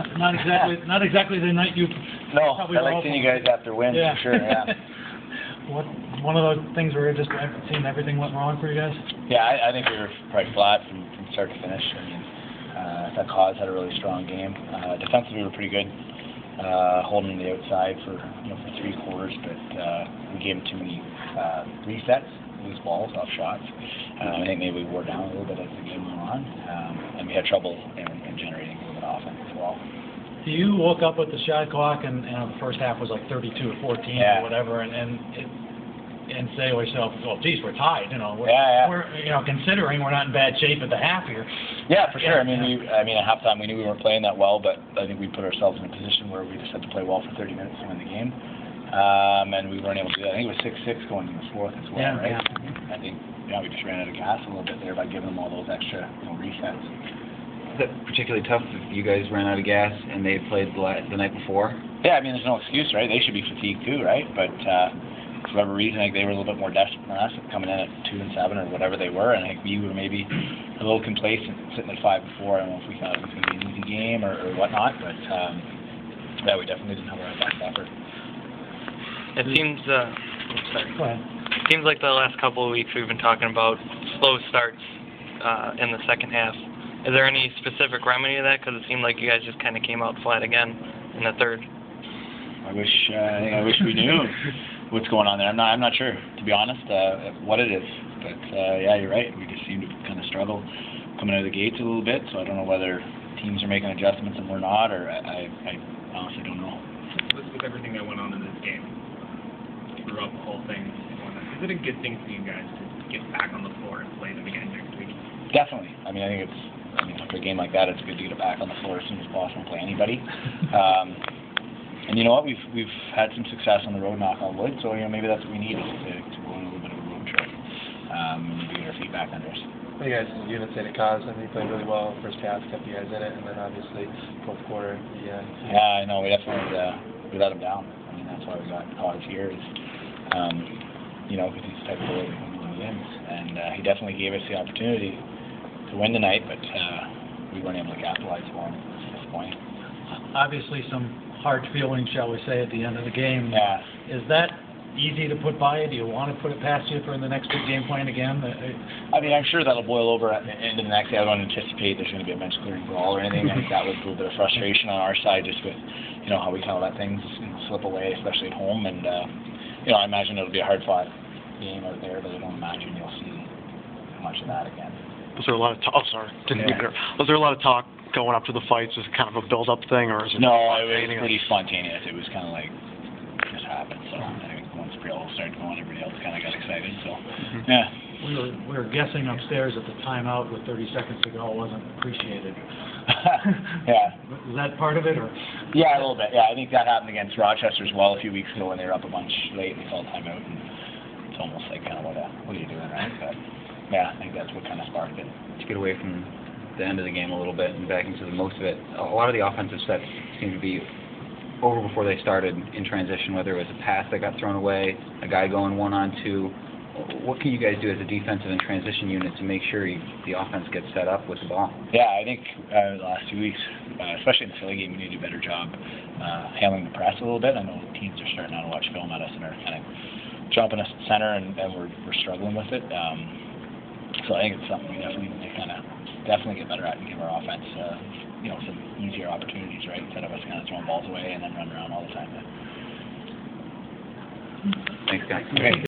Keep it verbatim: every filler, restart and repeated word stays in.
not exactly, not exactly the night you. No, probably I like all seeing you for. guys after wins, Yeah. for sure, yeah. What, one of those things where it just seemed everything went wrong for you guys? Yeah, I, I think we were probably flat from, from start to finish. I mean, uh, I thought Cause had a really strong game. Uh, defensively, we were pretty good, uh, holding the outside for, you know, for three quarters, but uh, we gave them too many uh, resets, loose balls off shots. Uh, I think maybe we wore down a little bit as the game went on, um, and we had trouble in, in generating a little bit of offense as well. You woke up with the shot clock, and, and the first half was like thirty-two to fourteen yeah. or whatever, and and, it, and say to yourself, well, geez, we're tied. You know, we're, yeah, yeah. we're you know considering we're not in bad shape at the half here. Yeah, for sure. Yeah, I mean, yeah. we, I mean, at halftime we knew we weren't playing that well, but I think we put ourselves in a position where we just had to play well for thirty minutes to win the game, um, and we weren't able to do that. I think it was six six going in the fourth as well, Yeah, right? yeah. I think yeah, we just ran out of gas a little bit there by giving them all those extra, you know, resets. Is that particularly tough if you guys ran out of gas and they played the, the night before? Yeah, I mean, there's no excuse, right? They should be fatigued too, right? But uh, for whatever reason, I think they were a little bit more desperate than us, coming in at two and seven or whatever they were, and I think we were maybe a little complacent, sitting at five and four. I don't know if we thought it was going to be an easy game or, or whatnot, but um, yeah, we definitely didn't have our best effort. It seems, uh, I'm sorry. Go ahead. It seems like the last couple of weeks we've been talking about slow starts uh, in the second half. Is there any specific remedy to that? Because it seemed like you guys just kind of came out flat again in the third. I wish uh, I wish we knew what's going on there. I'm not I'm not sure, to be honest, uh, what it is. But uh, yeah, you're right. We just seem to kind of struggle coming out of the gates a little bit. So I don't know whether teams are making adjustments and we're not, or I, I honestly don't know. With, with everything that went on in this game, throughout the whole thing, is it a good thing for you guys to get back on the floor and play them again next week? Definitely. I mean, I think it's. I mean, after a game like that, it's good to get it back on the floor as soon as possible and play anybody. Um, and you know what? We've we've had some success on the road, knock on wood. So you know maybe that's what we need is to, to go on a little bit of a road trip um, and get our feet back under us. Well, you guys, you didn't say the cause. I mean, you played really well in the first half, kept you guys in it, and then obviously fourth quarter. Yeah. Yeah, I know. We definitely uh, we let them down. I mean, that's why we got Cause here. Is um, you know, because he's the type of player that wins games, and uh, he definitely gave us the opportunity to win tonight, but uh, we weren't able to capitalize for him. It's disappointing. Obviously, some hard feelings, shall we say, at the end of the game. Yeah. Is that easy to put by? Do you want to put it past you for the next big game plan again? I mean, I'm sure that'll boil over at the end of the next day. I don't anticipate there's going to be a bench clearing brawl or anything. I think that was a little bit of frustration on our side, just with, you know, how we kind of let things slip away, especially at home. And uh, you know, I imagine it'll be a hard-fought game out there, but I don't imagine you'll see much of that again. Was there a lot of talk? Oh, sorry, didn't Yeah. mean to- Was there a lot of talk going up to the fights? Was it kind of a build-up thing, or is it? No, it was pretty spontaneous. It was kind of like it just happened. So I think once Priel started going, everybody else kind of got excited. So Mm-hmm. yeah. We were we were guessing upstairs at the timeout with thirty seconds to go wasn't appreciated. Yeah. Was that part of it, or? Yeah, a little bit. Yeah, I think that happened against Rochester as well a few weeks ago when they were up a bunch late and they called timeout. And it's almost like kind of what, uh, what are you doing, right? But yeah, I think that's what kind of sparked it. To get away from the end of the game a little bit and back into the most of it, a lot of the offensive sets seem to be over before they started in transition, whether it was a pass that got thrown away, a guy going one on two. What can you guys do as a defensive and transition unit to make sure you, the offense gets set up with the ball? Yeah, I think uh, the last two weeks, uh, especially in the Philly game, we need to do a better job uh, handling the press a little bit. I know teams are starting now to watch film at us and are kind of jumping us at center, and, and we're, we're struggling with it. Um, so I think it's something we definitely need to kind of definitely get better at and give our offense, uh, you know, some easier opportunities, right, instead of us kind of throwing balls away and then running around all the time. Thanks, guys. Okay.